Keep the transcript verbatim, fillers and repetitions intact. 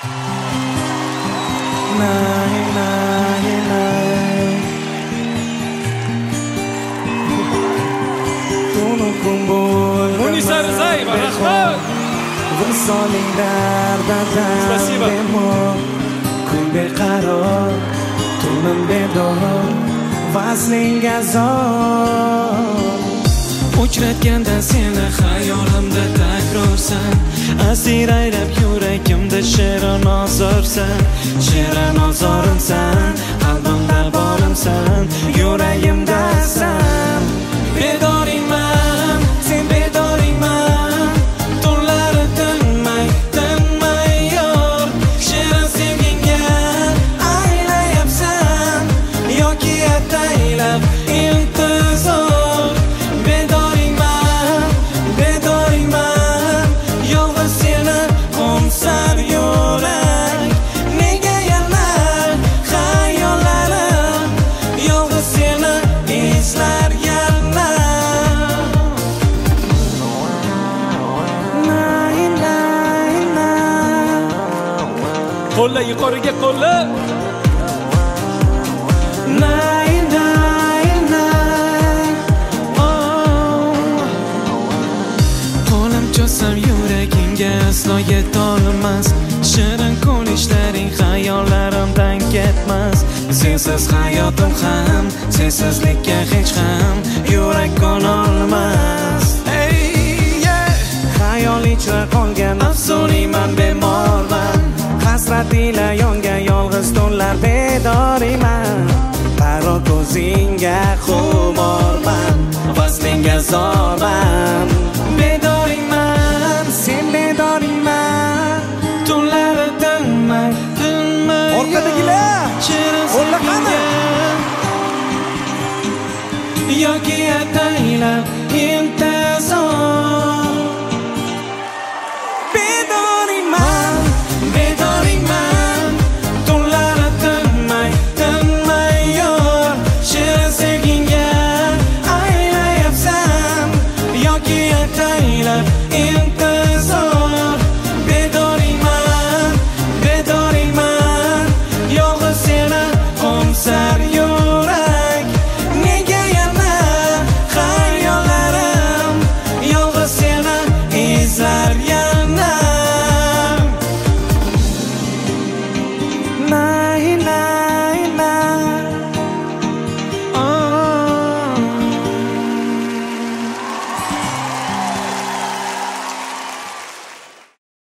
Nay nay nay Tunu kumbul Munisa Rizayeva, rahmat. Visoling dardadan Spasibo. bemor Kun beqaror Tunim bedor Vazning azob Uchratganda seni xayolimda takrorsan Asir aylab yuragimda shirin ozorsan Shirin ozorimsan Qalbimda borimsan Yuragimdasan Bedoringman Sen bedoringman Tunlari tinmay Tinmay yor Shirin sevgingga Aylayapsan Yoki ataylab intizor Bedoringman Bedoringman Yolg'iz seni qo'msar yurak Nega yanar xayollarim Yolg'iz seni eslar yanar Nay nay nay Qo'lla yuqoriga qo'lla. Nay nay nay Oh Qo'lim cho'zsam yuragingga aslo yetolmas Shirin kulishlaring xayollarimdan ketmas Sensiz hayotim ham Sensizlikka hech ham Yurak ko'nolmas Hey yeah Xayol ichra qolgan afsuniyman bemorman Hasrat ila yongan yolg'iz tunlar bedoriyman Qaro ko'zingga xumorman Vazningga zorman